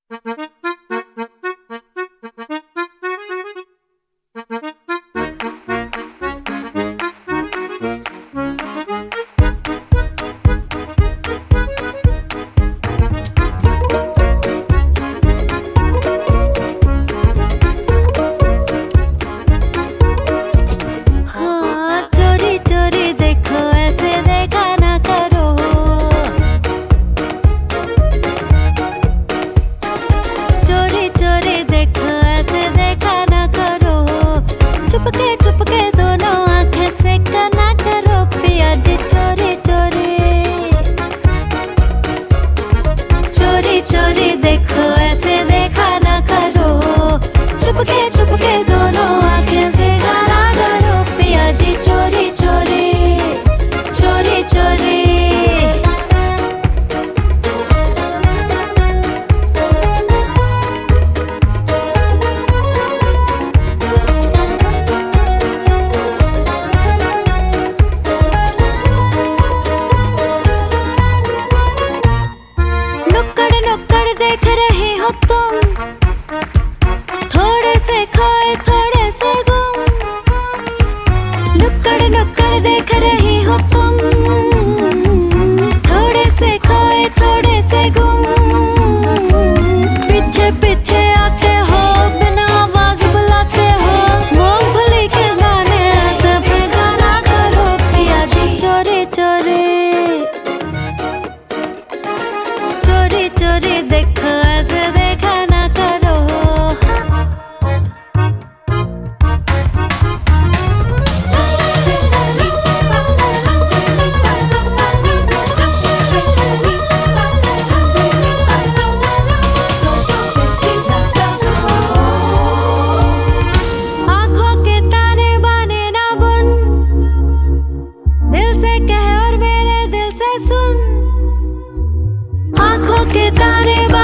चुपके दोनों आंखें से गाना करो पिया जी चोरी चोरी चोरी चोरी। नुक्कड़ नुक्कड़ देख रही हो तुम, थोड़े से खाए थोड़े से गुम। नुक्कड़ नुक्कड़ देख रही हो तुम, थोड़े से खाए थोड़े से गुम। पीछे पीछे आते हो बिना आवाज बुलाते हो, मूंगफली के दाने ऐसे पे गाना करो पिया जी चोरी चोरी चोरी चोरी। देखो ऐसे देखा ना करो। आंखों के ताने बाने ना बुन, दिल से कह और मेरे दिल से सुन। आंखों के ताने